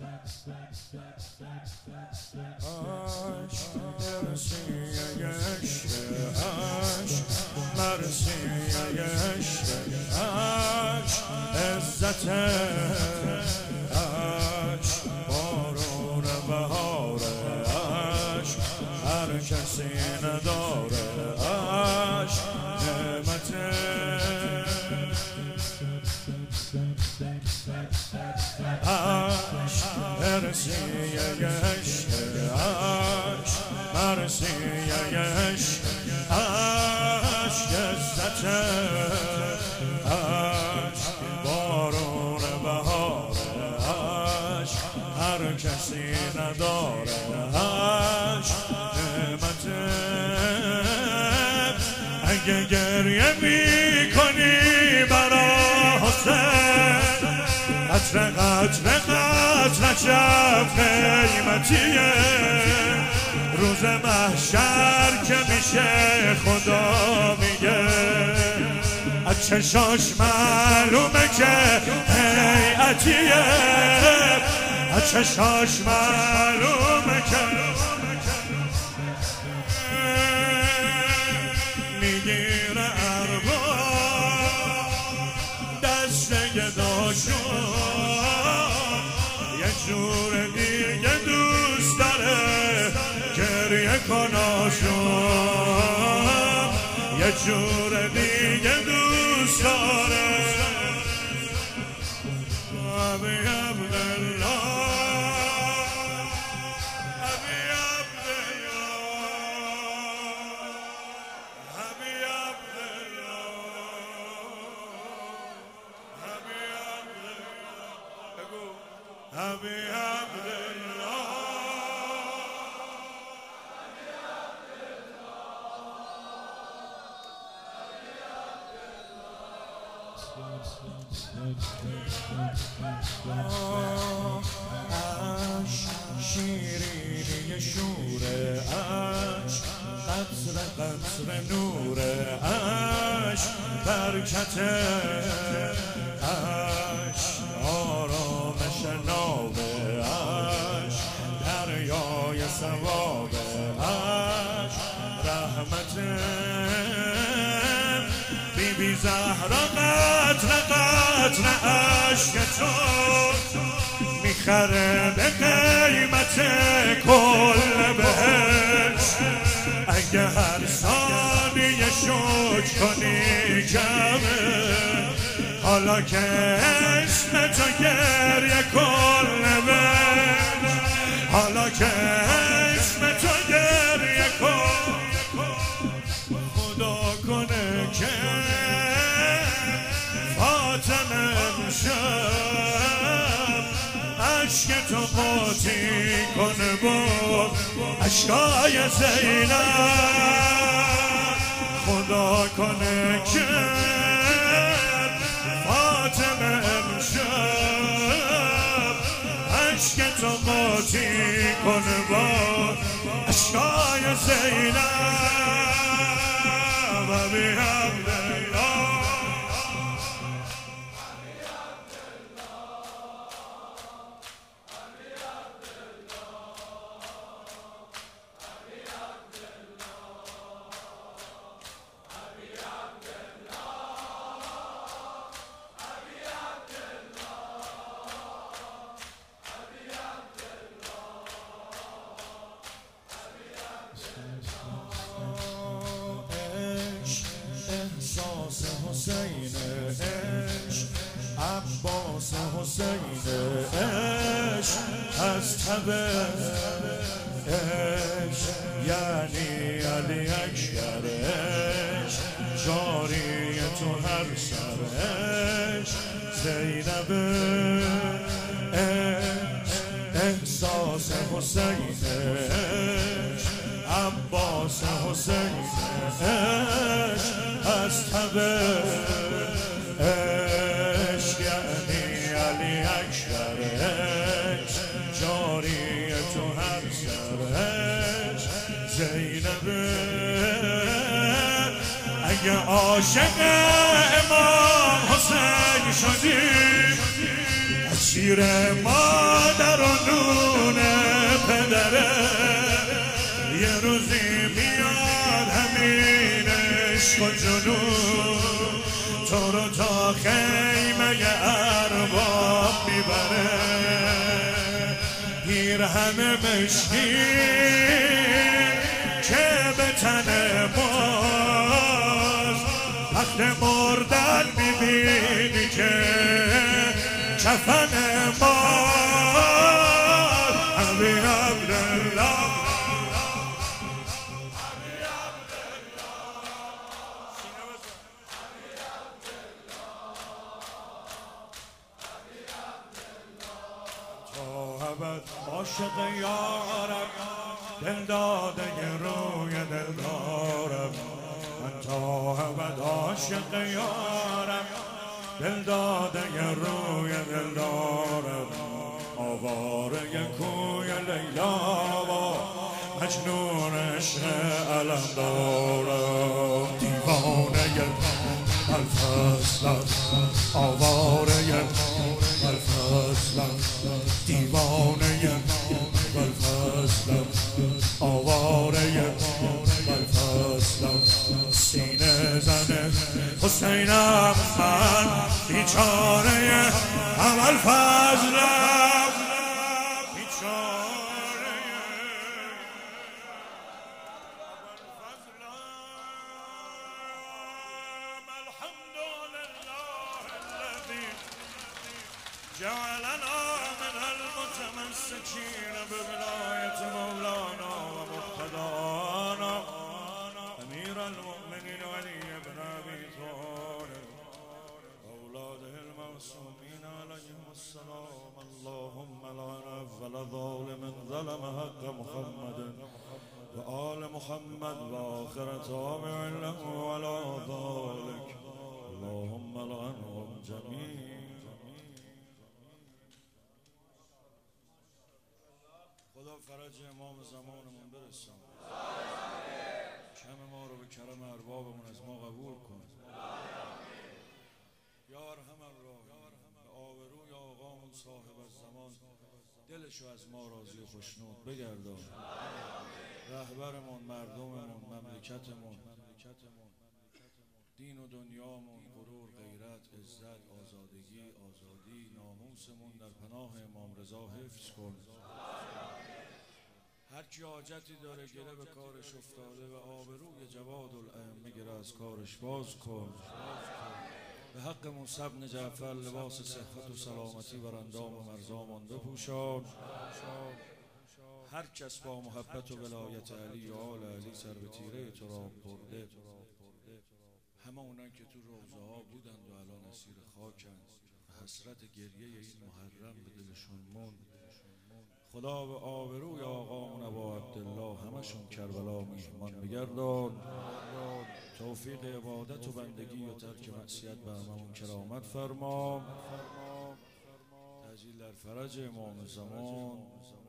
عزت عشق بارون بهار عشق هر کسی نداره عشق نعمت عشق مرسی عشق عشق مرسی عشق عشق عزت عشق بارون بهار عشق هر کسی نداره عشق نعمت اگه گریه میکنی برا حسین قطره قطره قطره شب قیمتیه روز محشر که میشه خدا میگه از چشاش معلومه که هیئتیه از چشاش معلومه که میگیره اربا دسته داشون یه جور دیگه دوست داره گریه کناشون یه جور دیگه دوست داره ابی عبدالله ابی عبدالله ابی عبدالله ابی عبدالله بگو ابی عبدالله شیرینی شور عشق قطره قطره نور عشق برکت عشق آرامش ناب عشق دریای ثواب عشق رحمت بی بی زهرا قطره قطره عشق تو میخره به قیمت کل بهشت اگه هر ثانیه شکر کنی کمه حالا که اسم تو گریه کل بهشت حالا که اسم تو گریه کن خدا کنه که فاطمه امشب عشق تو قاطی کنه با عشقای زینب خدا کنه که فاطمه امشب عشق تو قاطی کنه با عشقای زینب ابی عبدالله احساس حسین عشق عباس حسین عشق از تب عشق یعنی علی اکبر عشق جاری تو هر سر عشق زینب عشق احساس حسین عشق عباس حسین عشق از تب عشق یعنی علی اکبر عشق جاری تو هر سر عشق زینب اگه عاشق امام حسین شدی از شیر مادر و نون پدره یه روزی میاد همین عشق و جنون تو رو تا خیمه ارباب میبره پیرهن مشکین که به تن ماز وقت مردن میبینی که کفن ماز ابی عبدالله عاشق یارم دل داده روی دل دارم من تا ابد عاشق یارم دل داده روی دل دارم آواره کوی لیلا و مجنون عشق علم دارم دیوانه الفصل آواره الفصل دیوانه الفصل آواره الفصل سینه زنه حسینم من بیچاره هم الفصل بیچاره جعلنا من المتمسكين بولاية مولانا ومقتدانا أمير المؤمنين علي بن أبي طالب أولاده المعصومين عليهم السلام اللهم لعن أول ظالم ظلم حق محمد وآل محمد وآخر تابع له على ذلك اللهم لعنهم جميعا. خدا فرج امام زمانمون برسان کم ما رو به کرم اربابمون از ما قبول کن یا ارحم الراحمین به آبروی آقامون صاحب الزمان دلشو از ما راضی و خوشنود بگردان رهبرمون مردممون مملکتمون دین و دنیامون غرور غیرت عزت آزادگی ناموسمون در پناه امام رضا حفظ کن هر کی حاجتی داره گره به کارش افتاده و آبروی جواد الائمه گره از کارش باز کن به حق موسی بن جعفر لباس صحت و سلامتی بر اندام و مرزامان بپوشان هر کس با محبت و ولایت علی و آل علی سر به تیره تراب برده همه اونان که تو روضه ها بودند و الان اسیر خاکند حسرت گریه این محرم به دلشون موند خدا به آبروی آقامون ابا عبدالله همشون کربلا میهمان بگردان توفیق عبادت و بندگی و ترک معصیت به هممون کرامت فرما تعجیل در فرج امام زمان